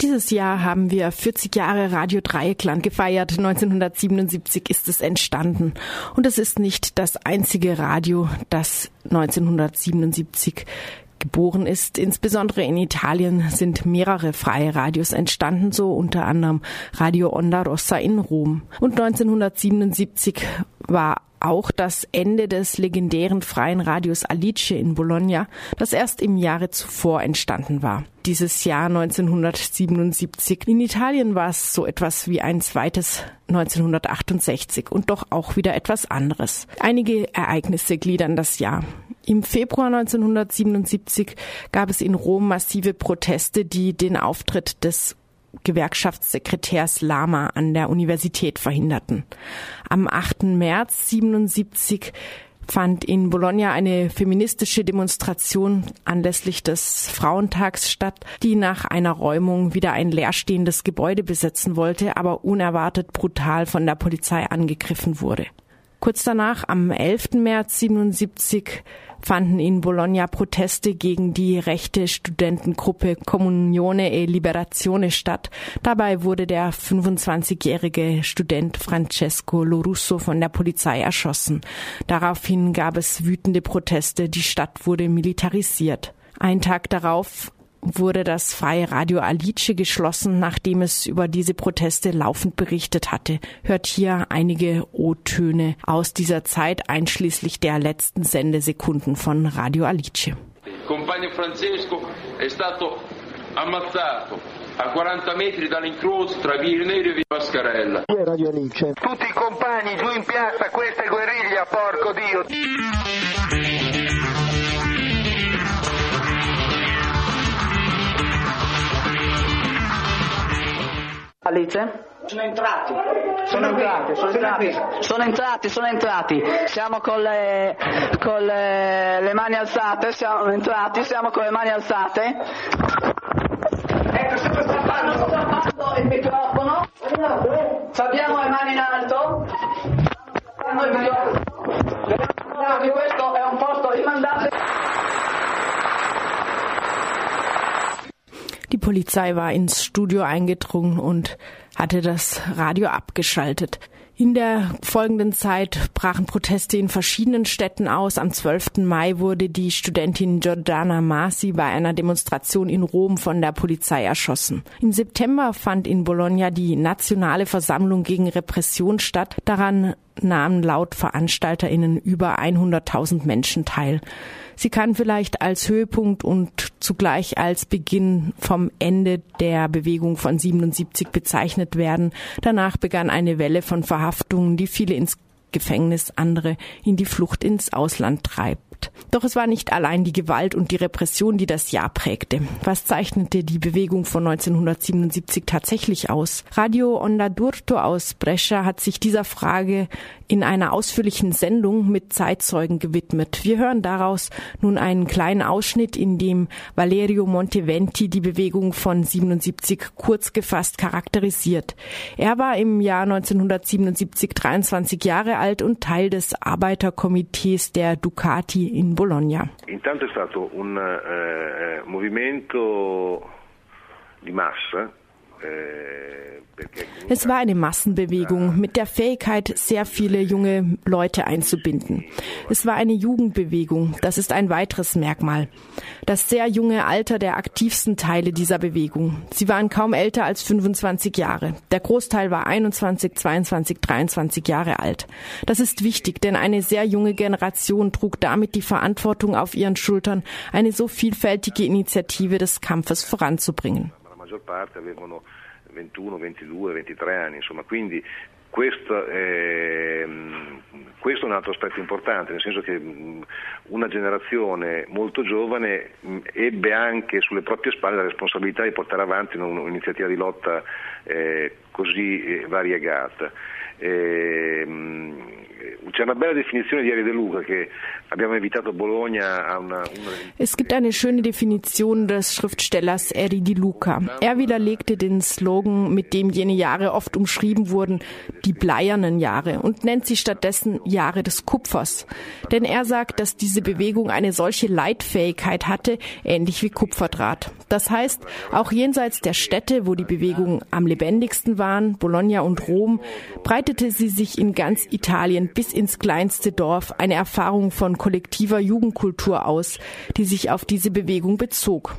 Dieses Jahr haben wir 40 Jahre Radio Dreieckland gefeiert. 1977 ist es entstanden. Und es ist nicht das einzige Radio, das 1977 geboren ist. Insbesondere in Italien sind mehrere freie Radios entstanden, so unter anderem Radio Onda Rossa in Rom. Und 1977 war auch das Ende des legendären freien Radios Alice in Bologna, das erst im Jahre zuvor entstanden war. Dieses Jahr 1977. In Italien war es so etwas wie ein zweites 1968 und doch auch wieder etwas anderes. Einige Ereignisse gliedern das Jahr. Im Februar 1977 gab es in Rom massive Proteste, die den Auftritt des Gewerkschaftssekretärs Lama an der Universität verhinderten. Am 8. März 1977 fand in Bologna eine feministische Demonstration anlässlich des Frauentags statt, die nach einer Räumung wieder ein leerstehendes Gebäude besetzen wollte, aber unerwartet brutal von der Polizei angegriffen wurde. Kurz danach, am 11. März 1977, fanden in Bologna Proteste gegen die rechte Studentengruppe Comunione e Liberazione statt. Dabei wurde der 25-jährige Student Francesco Lorusso von der Polizei erschossen. Daraufhin gab es wütende Proteste, die Stadt wurde militarisiert. Einen Tag darauf wurde das freie Radio Alice geschlossen, nachdem es über diese Proteste laufend berichtet hatte. Hört hier einige O-Töne aus dieser Zeit, einschließlich der letzten Sendesekunden von Radio Alice. Compagno Francesco è stato ammazzato a 40 metri dall'incrocio tra Via Irnerio e Via Pascarella. Radio Alice. Tutti i compagni giù in piazza, questa è guerriglia, porco Dio. Alice? Sono entrati. Siamo con le mani alzate, siamo con le mani alzate. Ecco, sto stappando il microfono. Abbiamo le mani in alto. Questo è un posto rimandato. Die Polizei war ins Studio eingedrungen und hatte das Radio abgeschaltet. In der folgenden Zeit brachen Proteste in verschiedenen Städten aus. Am 12. Mai wurde die Studentin Giordana Masi bei einer Demonstration in Rom von der Polizei erschossen. Im September fand in Bologna die Nationale Versammlung gegen Repression statt. Daran nahmen laut VeranstalterInnen über 100.000 Menschen teil. Sie kann vielleicht als Höhepunkt und zugleich als Beginn vom Ende der Bewegung von 77 bezeichnet werden. Danach begann eine Welle von Verhaftungen, die viele ins Gefängnis, andere in die Flucht ins Ausland treibt. Doch es war nicht allein die Gewalt und die Repression, die das Jahr prägte. Was zeichnete die Bewegung von 1977 tatsächlich aus? Radio Onda d'Urto aus Brescia hat sich dieser Frage in einer ausführlichen Sendung mit Zeitzeugen gewidmet. Wir hören daraus nun einen kleinen Ausschnitt, in dem Valerio Monteventi die Bewegung von 77 kurz gefasst charakterisiert. Er war im Jahr 1977 23 Jahre alt und Teil des Arbeiterkomitees der Ducati in Bologna. Intanto è stato un movimento di massa. Es war eine Massenbewegung mit der Fähigkeit, sehr viele junge Leute einzubinden. Es war eine Jugendbewegung, das ist ein weiteres Merkmal. Das sehr junge Alter der aktivsten Teile dieser Bewegung. Sie waren kaum älter als 25 Jahre. Der Großteil war 21, 22, 23 Jahre alt. Das ist wichtig, denn eine sehr junge Generation trug damit die Verantwortung auf ihren Schultern, eine so vielfältige Initiative des Kampfes voranzubringen. Parte avevano 21, 22, 23 anni, insomma, quindi questo è un altro aspetto importante, nel senso che una generazione molto giovane ebbe anche sulle proprie spalle la responsabilità di portare avanti un'iniziativa di lotta così variegata. c'è una bella definizione di Eri De Luca che abbiamo invitato a Bologna a una Es gibt eine schöne Definition des Schriftstellers Eri De Luca. Er widerlegte den Slogan, mit dem jene Jahre oft umschrieben wurden, die bleiernen Jahre, und nennt sie stattdessen Jahre des Kupfers. Denn er sagt, dass diese Bewegung eine solche Leitfähigkeit hatte, ähnlich wie Kupferdraht. Das heißt, auch jenseits der Städte, wo die Bewegungen am lebendigsten waren, Bologna und Rom, breitete sie sich in ganz Italien bis ins kleinste Dorf, eine Erfahrung von kollektiver Jugendkultur aus, die sich auf diese Bewegung bezog.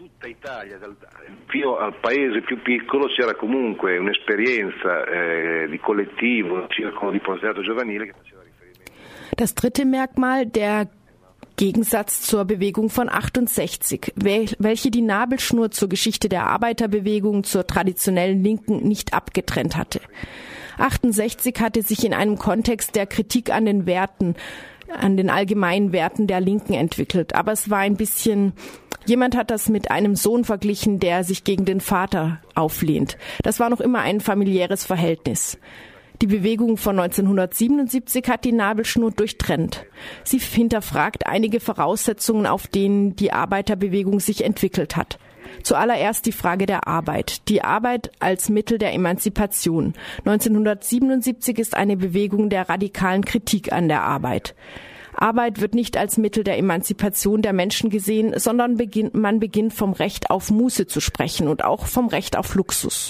Fino al paese più piccolo c'era comunque un'esperienza di collettivo, circolo di proletariato giovanile che faceva riferimento. Das dritte Merkmal, der Gegensatz zur Bewegung von 68, welche die Nabelschnur zur Geschichte der Arbeiterbewegung, zur traditionellen Linken nicht abgetrennt hatte. 68 hatte sich in einem Kontext der Kritik an den Werten, an den allgemeinen Werten der Linken entwickelt. Aber es war ein bisschen, jemand hat das mit einem Sohn verglichen, der sich gegen den Vater auflehnt. Das war noch immer ein familiäres Verhältnis. Die Bewegung von 1977 hat die Nabelschnur durchtrennt. Sie hinterfragt einige Voraussetzungen, auf denen die Arbeiterbewegung sich entwickelt hat. Zuallererst die Frage der Arbeit. Die Arbeit als Mittel der Emanzipation. 1977 ist eine Bewegung der radikalen Kritik an der Arbeit. Arbeit wird nicht als Mittel der Emanzipation der Menschen gesehen, sondern man beginnt vom Recht auf Muße zu sprechen und auch vom Recht auf Luxus.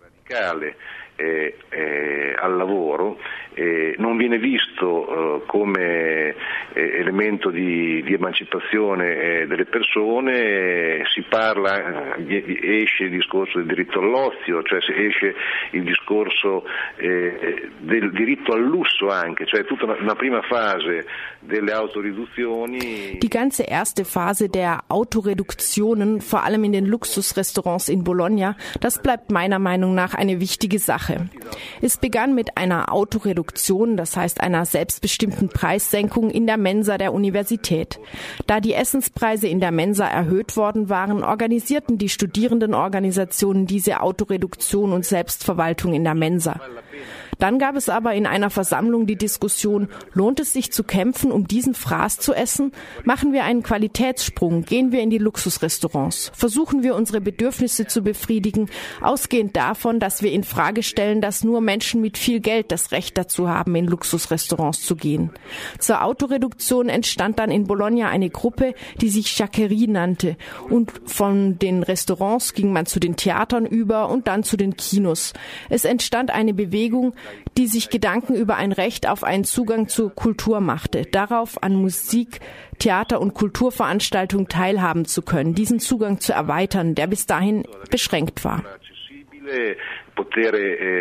Al lavoro non viene visto come elemento di emancipazione delle persone, si parla, esce il discorso del diritto all'ozio, cioè esce il discorso del diritto al lusso anche, cioè tutta una prima fase delle Autoriduzioni. Die ganze erste Phase der Autoreduktionen, vor allem in den Luxusrestaurants in Bologna, das bleibt meiner Meinung nach eine wichtige Sache. Es begann mit einer Autoreduktion, das heißt einer selbstbestimmten Preissenkung in der Mensa der Universität. Da die Essenspreise in der Mensa erhöht worden waren, organisierten die Studierendenorganisationen diese Autoreduktion und Selbstverwaltung in der Mensa. Dann gab es aber in einer Versammlung die Diskussion, lohnt es sich zu kämpfen, um diesen Fraß zu essen? Machen wir einen Qualitätssprung, gehen wir in die Luxusrestaurants, versuchen wir unsere Bedürfnisse zu befriedigen, ausgehend davon, dass wir in Frage stellen, dass nur Menschen mit viel Geld das Recht dazu haben, in Luxusrestaurants zu gehen. Zur Autoreduktion entstand dann in Bologna eine Gruppe, die sich Sciaccherie nannte, und von den Restaurants ging man zu den Theatern über und dann zu den Kinos. Es entstand eine Bewegung, die sich Gedanken über ein Recht auf einen Zugang zur Kultur machte, darauf an Musik, Theater- und Kulturveranstaltungen teilhaben zu können, diesen Zugang zu erweitern, der bis dahin beschränkt war. Poter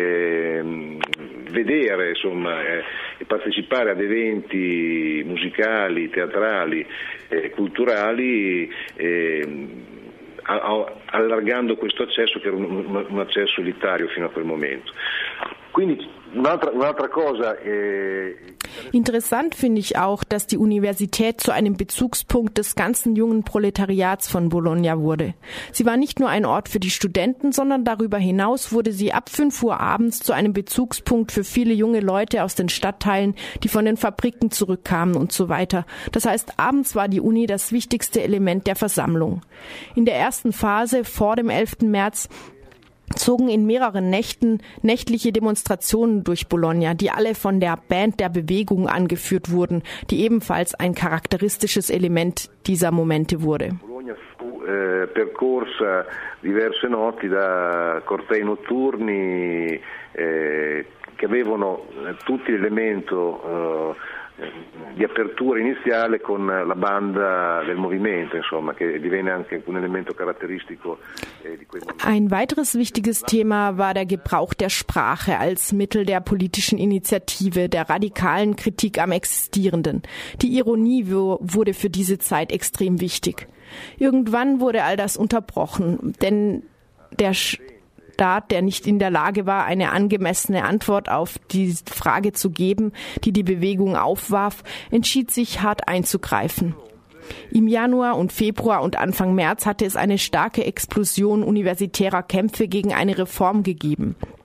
vedere, insomma, e partecipare ad eventi musicali, teatrali, culturali, allargando questo accesso che era un accesso elitario fino a quel momento. Quindi un'altra cosa. Interessant finde ich auch, dass die Universität zu einem Bezugspunkt des ganzen jungen Proletariats von Bologna wurde. Sie war nicht nur ein Ort für die Studenten, sondern darüber hinaus wurde sie ab 5 Uhr abends zu einem Bezugspunkt für viele junge Leute aus den Stadtteilen, die von den Fabriken zurückkamen und so weiter. Das heißt, abends war die Uni das wichtigste Element der Versammlung. In der ersten Phase vor dem 11. März zogen in mehreren Nächten nächtliche Demonstrationen durch Bologna, die alle von der Band der Bewegung angeführt wurden, die ebenfalls ein charakteristisches Element dieser Momente wurde. Bologna fu percorsa diverse notti da cortei notturni che avevano tutti l'elemento di apertura iniziale con la banda del movimento, insomma, che divenne anche un elemento caratteristico di quei momenti. Ein weiteres wichtiges Thema war der Gebrauch der Sprache als Mittel der politischen Initiative, der radikalen Kritik am Existierenden. Die Ironie wurde für diese Zeit extrem wichtig. Irgendwann wurde all das unterbrochen, denn der Staat, der nicht in der Lage war, eine angemessene Antwort auf die Frage zu geben, die die Bewegung aufwarf, entschied sich, hart einzugreifen. Im Januar und Februar und Anfang März hatte es eine starke Explosion universitärer Kämpfe gegen eine Reform gegeben.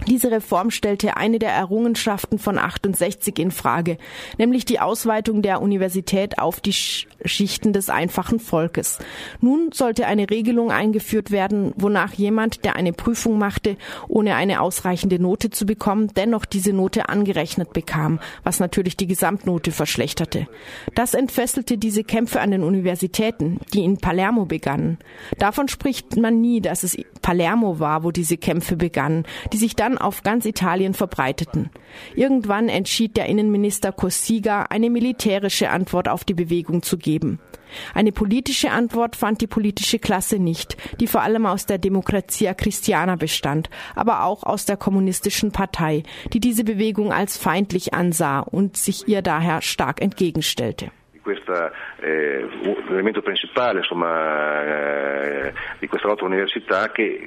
Diese Reform stellte eine der Errungenschaften von 68 in Frage, nämlich die Ausweitung der Universität auf die Schichten des einfachen Volkes. Nun sollte eine Regelung eingeführt werden, wonach jemand, der eine Prüfung machte, ohne eine ausreichende Note zu bekommen, dennoch diese Note angerechnet bekam, was natürlich die Gesamtnote verschlechterte. Das entfesselte diese Kämpfe an den Universitäten, die in Palermo begannen. Davon spricht man nie, dass es Palermo war, wo diese Kämpfe begannen, die sich dann auf ganz Italien verbreiteten. Irgendwann entschied der Innenminister Cossiga, eine militärische Antwort auf die Bewegung zu geben. Eine politische Antwort fand die politische Klasse nicht, die vor allem aus der Democrazia Cristiana bestand, aber auch aus der kommunistischen Partei, die diese Bewegung als feindlich ansah und sich ihr daher stark entgegenstellte. Questo l'elemento principale di questa lotta all'università che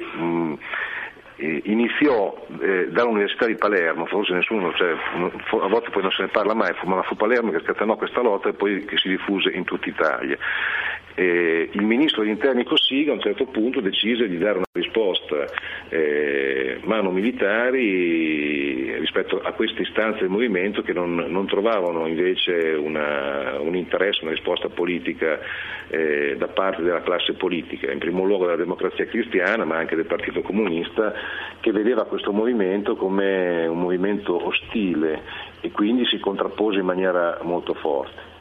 iniziò dall'Università di Palermo, forse nessuno, a volte poi non se ne parla mai, ma fu Palermo che scatenò questa lotta e poi che si diffuse in tutta Italia. Il ministro degli interni Cossiga a un certo punto decise di dare una risposta mano militari rispetto a queste istanze del movimento che non trovavano invece un interesse, una risposta politica da parte della classe politica, in primo luogo della Democrazia Cristiana ma anche del Partito Comunista, che vedeva questo movimento come un movimento ostile e quindi si contrappose in maniera molto forte.